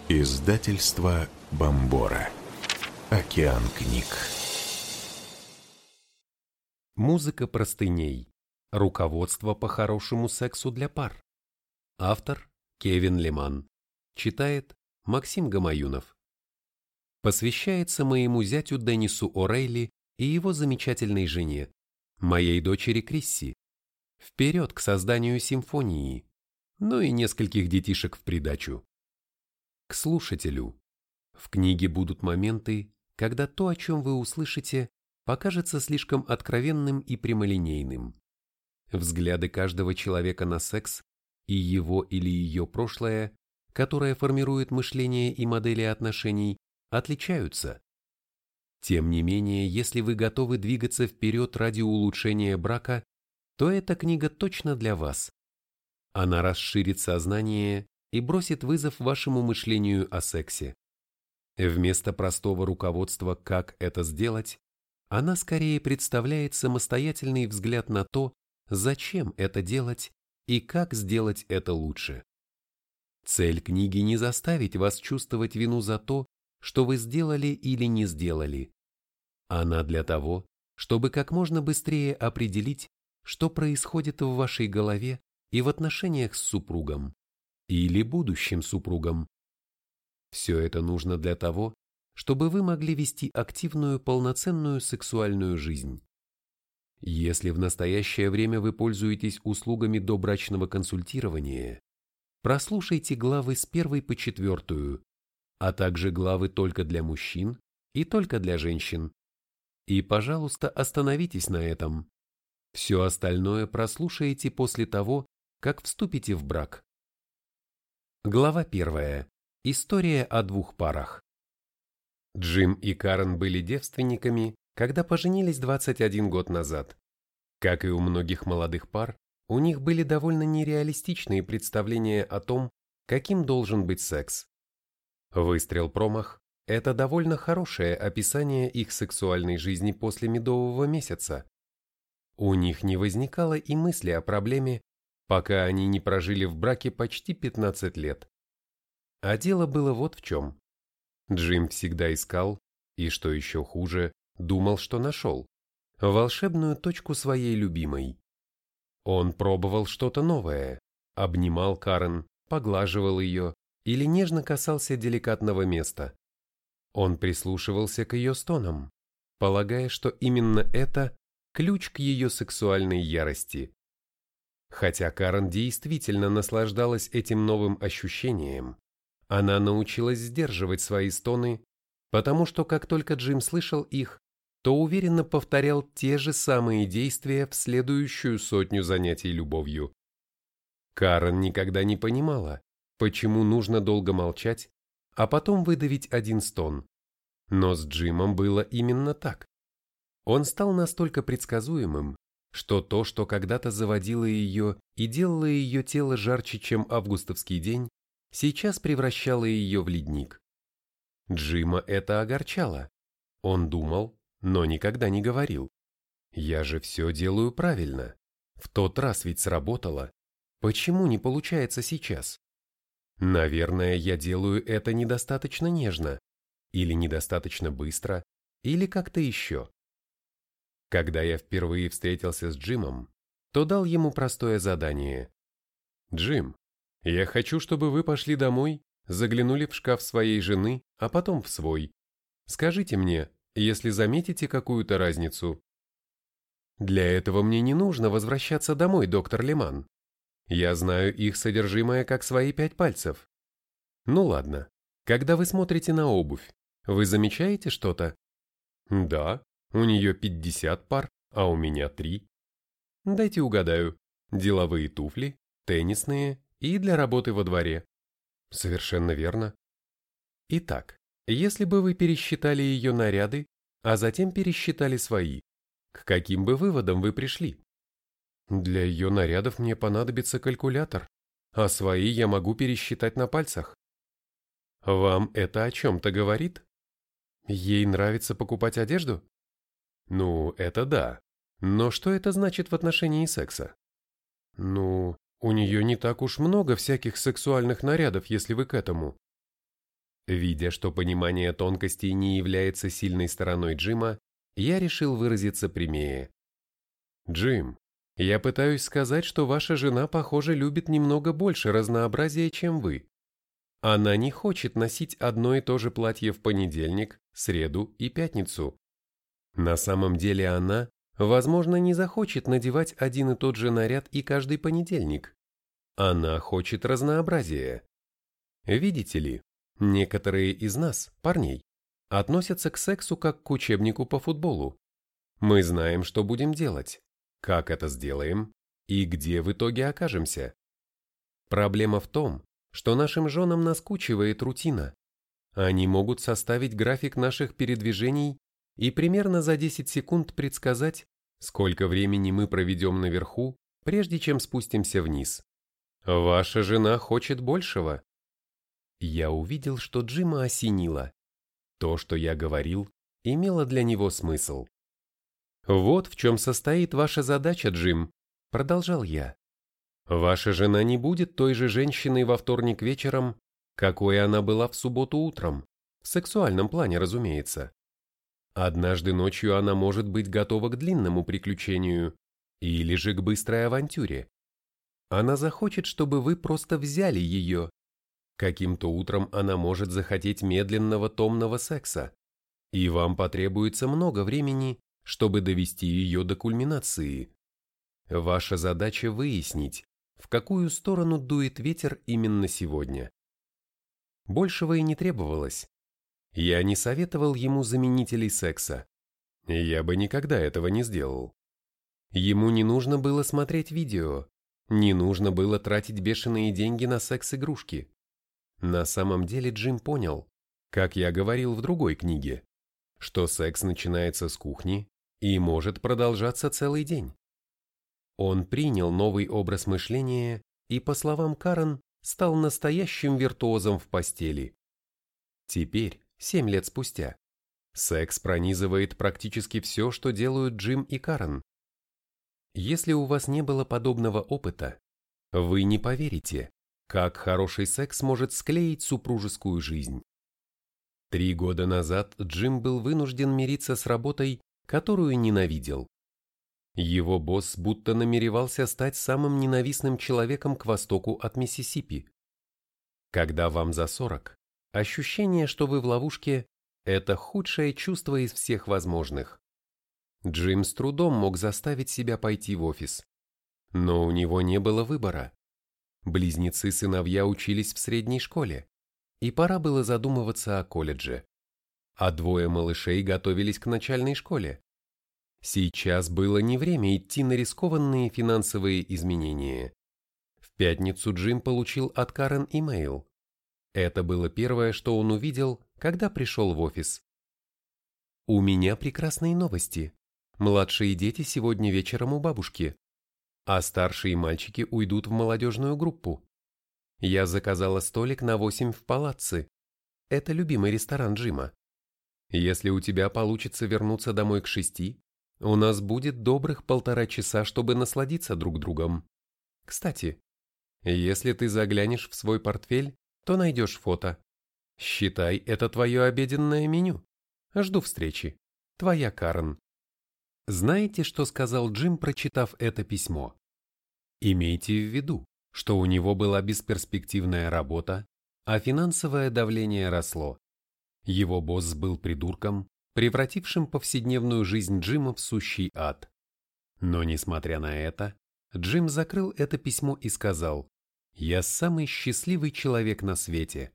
Издательство Бомбора. Океан книг. Музыка простыней. Руководство по хорошему сексу для пар. Автор Кевин Леман. Читает Максим Гамаюнов. Посвящается моему зятю Деннису О'Рейли и его замечательной жене, моей дочери Крисси. Вперед к созданию симфонии. Ну и нескольких детишек в придачу. К слушателю. В книге будут моменты, когда то, о чем вы услышите, покажется слишком откровенным и прямолинейным. Взгляды каждого человека на секс и его или ее прошлое, которое формирует мышление и модели отношений, отличаются. Тем не менее, если вы готовы двигаться вперед ради улучшения брака, то эта книга точно для вас. Она расширит сознание и бросит вызов вашему мышлению о сексе. Вместо простого руководства «как это сделать», она скорее представляет самостоятельный взгляд на то, зачем это делать и как сделать это лучше. Цель книги не заставить вас чувствовать вину за то, что вы сделали или не сделали. Она для того, чтобы как можно быстрее определить, что происходит в вашей голове и в отношениях с супругом или будущим супругом. Все это нужно для того, чтобы вы могли вести активную, полноценную сексуальную жизнь. Если в настоящее время вы пользуетесь услугами добрачного консультирования, прослушайте главы с 1 по 4, а также главы только для мужчин и только для женщин. И, пожалуйста, остановитесь на этом. Все остальное прослушайте после того, как вступите в брак. Глава 1. История о двух парах. Джим и Карен были девственниками, когда поженились 21 год назад. Как и у многих молодых пар, у них были довольно нереалистичные представления о том, каким должен быть секс. Выстрел-промах – это довольно хорошее описание их сексуальной жизни после медового месяца. У них не возникало и мысли о проблеме, пока они не прожили в браке почти 15 лет. А дело было вот в чем. Джим всегда искал, и что еще хуже, думал, что нашел, волшебную точку своей любимой. Он пробовал что-то новое, обнимал Карен, поглаживал ее или нежно касался деликатного места. Он прислушивался к ее стонам, полагая, что именно это ключ к ее сексуальной ярости. Хотя Карен действительно наслаждалась этим новым ощущением, она научилась сдерживать свои стоны, потому что как только Джим слышал их, то уверенно повторял те же самые действия в следующую 100 занятий любовью. Карен никогда не понимала, почему нужно долго молчать, а потом выдавить один стон. Но с Джимом было именно так. Он стал настолько предсказуемым, что то, что когда-то заводило ее и делало ее тело жарче, чем августовский день, сейчас превращало ее в ледник. Джима это огорчало. Он думал, но никогда не говорил. «Я же все делаю правильно. В тот раз ведь сработало. Почему не получается сейчас? Наверное, я делаю это недостаточно нежно, или недостаточно быстро, или как-то еще». Когда я впервые встретился с Джимом, то дал ему простое задание. «Джим, я хочу, чтобы вы пошли домой, заглянули в шкаф своей жены, а потом в свой. Скажите мне, если заметите какую-то разницу». «Для этого мне не нужно возвращаться домой, доктор Леман. Я знаю их содержимое как свои 5 пальцев. Ну ладно, когда вы смотрите на обувь, вы замечаете что-то?» «Да. У нее 50 пар, а у меня 3. Дайте угадаю. Деловые туфли, теннисные и для работы во дворе. Совершенно верно. Итак, если бы вы пересчитали ее наряды, а затем пересчитали свои, к каким бы выводам вы пришли? Для ее нарядов мне понадобится калькулятор, а свои я могу пересчитать на пальцах. Вам это о чем-то говорит? Ей нравится покупать одежду? Ну, это да. Но что это значит в отношении секса? Ну, у нее не так уж много всяких сексуальных нарядов, если вы к этому. Видя, что понимание тонкостей не является сильной стороной Джима, я решил выразиться прямее. «Джим, я пытаюсь сказать, что ваша жена, похоже, любит немного больше разнообразия, чем вы. Она не хочет носить одно и то же платье в понедельник, среду и пятницу. На самом деле она, возможно, не захочет надевать один и тот же наряд и каждый понедельник. Она хочет разнообразия. Видите ли, некоторые из нас, парней, относятся к сексу как к учебнику по футболу. Мы знаем, что будем делать, как это сделаем и где в итоге окажемся. Проблема в том, что нашим женам наскучивает рутина. Они могут составить график наших передвижений и примерно за 10 секунд предсказать, сколько времени мы проведем наверху, прежде чем спустимся вниз. Ваша жена хочет большего. Я увидел, что Джима осенило. То, что я говорил, имело для него смысл. «Вот в чем состоит ваша задача, Джим», — продолжал я. «Ваша жена не будет той же женщиной во вторник вечером, какой она была в субботу утром, в сексуальном плане, разумеется. Однажды ночью она может быть готова к длинному приключению или же к быстрой авантюре. Она захочет, чтобы вы просто взяли ее. Каким-то утром она может захотеть медленного томного секса, и вам потребуется много времени, чтобы довести ее до кульминации. Ваша задача выяснить, в какую сторону дует ветер именно сегодня». Большего и не требовалось. Я не советовал ему заменителей секса. Я бы никогда этого не сделал. Ему не нужно было смотреть видео, не нужно было тратить бешеные деньги на секс-игрушки. На самом деле Джим понял, как я говорил в другой книге, что секс начинается с кухни и может продолжаться целый день. Он принял новый образ мышления и, по словам Карен, стал настоящим виртуозом в постели. Теперь, 7 лет спустя, секс пронизывает практически все, что делают Джим и Карен. Если у вас не было подобного опыта, вы не поверите, как хороший секс может склеить супружескую жизнь. 3 года назад Джим был вынужден мириться с работой, которую ненавидел. Его босс будто намеревался стать самым ненавистным человеком к востоку от Миссисипи. Когда вам за 40, ощущение, что вы в ловушке, это худшее чувство из всех возможных. Джим с трудом мог заставить себя пойти в офис. Но у него не было выбора. Близнецы-сыновья учились в средней школе, и пора было задумываться о колледже. А 2 малышей готовились к начальной школе. Сейчас было не время идти на рискованные финансовые изменения. В пятницу Джим получил от Карен имейл. Это было первое, что он увидел, когда пришел в офис. «У меня прекрасные новости. Младшие дети сегодня вечером у бабушки, а старшие мальчики уйдут в молодежную группу. Я заказала столик на 8 в Палацци. Это любимый ресторан Джима. Если у тебя получится вернуться домой к 6, у нас будет добрых 1,5 часа, чтобы насладиться друг другом. Кстати, если ты заглянешь в свой портфель, то найдешь фото. Считай, это твое обеденное меню. Жду встречи. Твоя Карен». Знаете, что сказал Джим, прочитав это письмо? Имейте в виду, что у него была бесперспективная работа, а финансовое давление росло. Его босс был придурком, превратившим повседневную жизнь Джима в сущий ад. Но, несмотря на это, Джим закрыл это письмо и сказал: «Я самый счастливый человек на свете».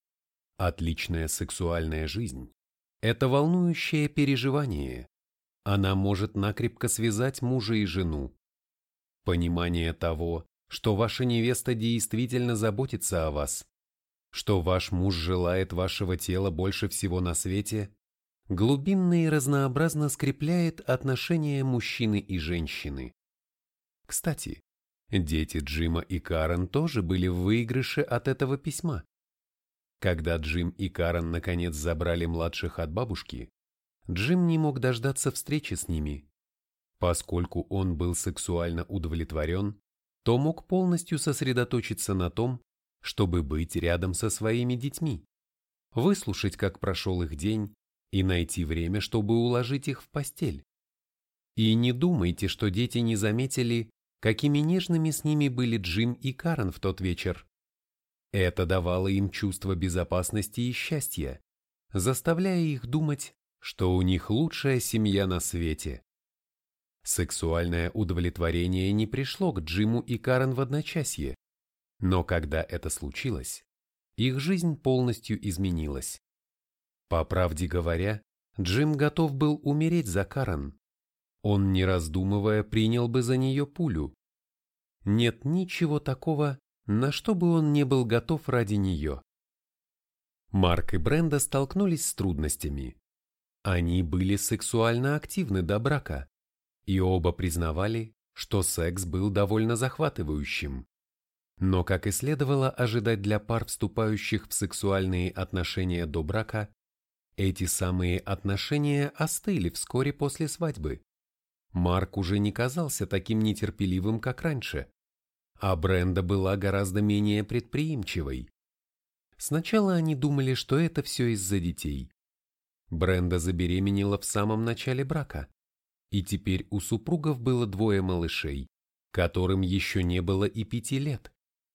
Отличная сексуальная жизнь – это волнующее переживание. Она может накрепко связать мужа и жену. Понимание того, что ваша невеста действительно заботится о вас, что ваш муж желает вашего тела больше всего на свете, глубинно и разнообразно скрепляет отношения мужчины и женщины. Кстати, дети Джима и Карен тоже были в выигрыше от этого письма. Когда Джим и Карен наконец забрали младших от бабушки, Джим не мог дождаться встречи с ними. Поскольку он был сексуально удовлетворен, то мог полностью сосредоточиться на том, чтобы быть рядом со своими детьми. выслушать, как прошел их день, и найти время, чтобы уложить их в постель. И не думайте, что дети не заметили, какими нежными с ними были Джим и Карен в тот вечер. Это давало им чувство безопасности и счастья, заставляя их думать, что у них лучшая семья на свете. Сексуальное удовлетворение не пришло к Джиму и Карен в одночасье, но когда это случилось, их жизнь полностью изменилась. По правде говоря, Джим готов был умереть за Карен. Он, не раздумывая, принял бы за нее пулю. Нет ничего такого, на что бы он не был готов ради нее. Марк и Бренда столкнулись с трудностями. Они были сексуально активны до брака, и оба признавали, что секс был довольно захватывающим. Но, как и следовало ожидать для пар, вступающих в сексуальные отношения до брака, эти самые отношения остыли вскоре после свадьбы. Марк уже не казался таким нетерпеливым, как раньше, а Бренда была гораздо менее предприимчивой. Сначала они думали, что это все из-за детей. Бренда забеременела в самом начале брака, и теперь у супругов было 2 малышей, которым еще не было и 5 лет.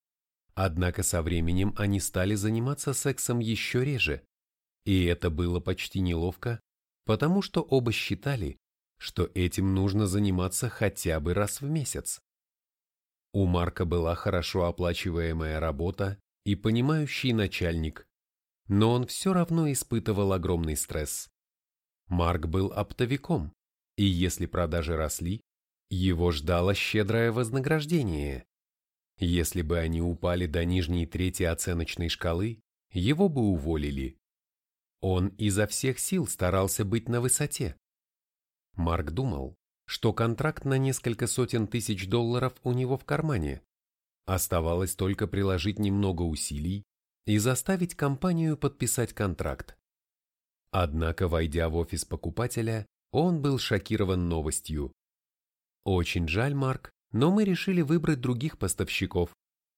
Однако со временем они стали заниматься сексом еще реже, и это было почти неловко, потому что оба считали, что этим нужно заниматься хотя бы раз в месяц. У Марка была хорошо оплачиваемая работа и понимающий начальник, но он все равно испытывал огромный стресс. Марк был оптовиком, и если продажи росли, его ждало щедрое вознаграждение. Если бы они упали до нижней трети оценочной шкалы, его бы уволили. Он изо всех сил старался быть на высоте. Марк думал, что контракт на несколько сотен тысяч долларов у него в кармане. Оставалось только приложить немного усилий и заставить компанию подписать контракт. Однако, войдя в офис покупателя, он был шокирован новостью. «Очень жаль, Марк, но мы решили выбрать других поставщиков».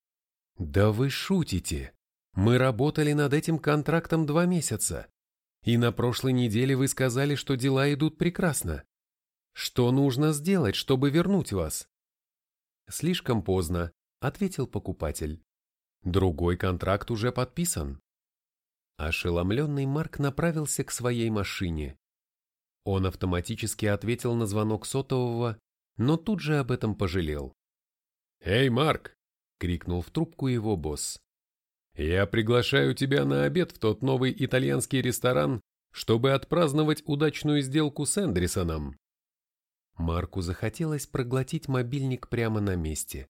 «Да вы шутите! Мы работали над этим контрактом 2 месяца, и на прошлой неделе вы сказали, что дела идут прекрасно. Что нужно сделать, чтобы вернуть вас?» «Слишком поздно», — ответил покупатель. «Другой контракт уже подписан». Ошеломленный Марк направился к своей машине. Он автоматически ответил на звонок сотового, но тут же об этом пожалел. «Эй, Марк!» — крикнул в трубку его босс. «Я приглашаю тебя на обед в тот новый итальянский ресторан, чтобы отпраздновать удачную сделку с Эндрисоном». Марку захотелось проглотить мобильник прямо на месте.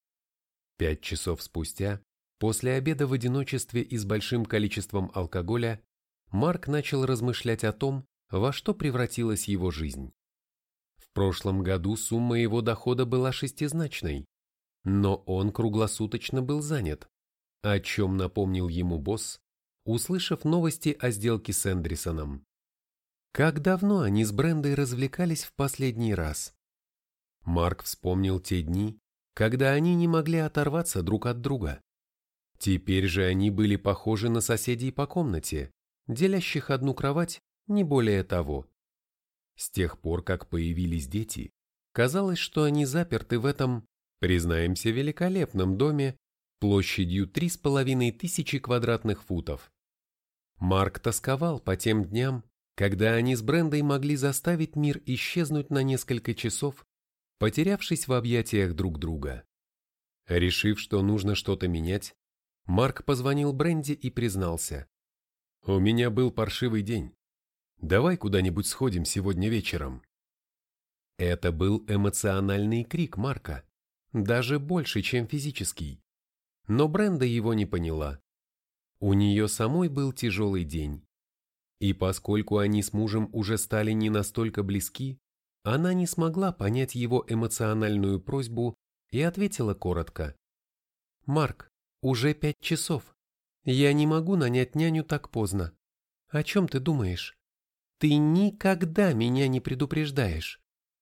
5 часов спустя, после обеда в одиночестве и с большим количеством алкоголя, Марк начал размышлять о том, во что превратилась его жизнь. В прошлом году сумма его дохода была 6-значной, но он круглосуточно был занят, о чем напомнил ему босс, услышав новости о сделке с Эндрисоном. Как давно они с Брендой развлекались в последний раз? Марк вспомнил те дни, когда они не могли оторваться друг от друга. Теперь же они были похожи на соседей по комнате, делящих одну кровать, не более того. С тех пор, как появились дети, казалось, что они заперты в этом, признаемся, великолепном доме площадью 3500 квадратных футов. Марк тосковал по тем дням, когда они с Брендой могли заставить мир исчезнуть на несколько часов, потерявшись в объятиях друг друга. Решив, что нужно что-то менять, Марк позвонил Бренде и признался. «У меня был паршивый день. Давай куда-нибудь сходим сегодня вечером». Это был эмоциональный крик Марка, даже больше, чем физический. Но Бренда его не поняла. У нее самой был тяжелый день. И поскольку они с мужем уже стали не настолько близки, она не смогла понять его эмоциональную просьбу и ответила коротко. «Марк, уже 5 часов. Я не могу нанять няню так поздно. О чем ты думаешь? Ты никогда меня не предупреждаешь.